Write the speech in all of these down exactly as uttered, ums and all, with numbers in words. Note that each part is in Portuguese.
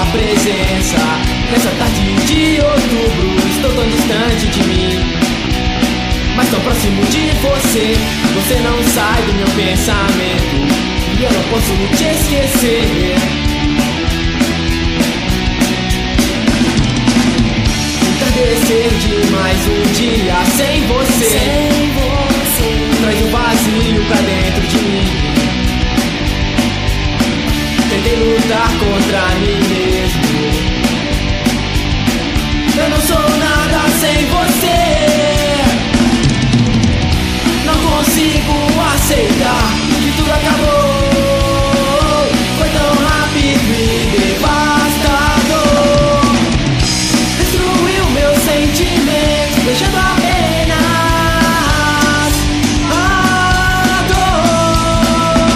presença. Nessa tarde de outubro, estou tão distante de mim, mas tão próximo de você. Você não sai do meu pensamento e eu não posso te esquecer. Entardecer de mais um dia sem você, sem você traz um vazio pra dentro de mim. Tentei lutar contra mim mesmo. Eu não sou nada sem você. Não consigo aceitar que tudo acabou. Foi tão rápido e devastador. Destruiu meu sentimento, deixando apenas a dor.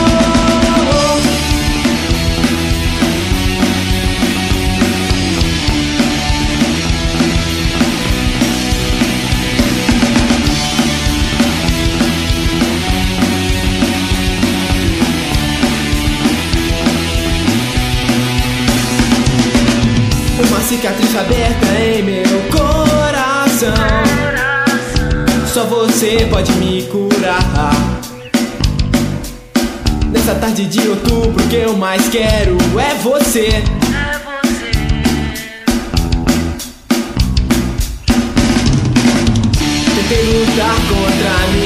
Uma cicatriz aberta em meu coração, só você pode me curar. Nessa tarde de outubro, o que eu mais quero é você. Tentei lutar contra mim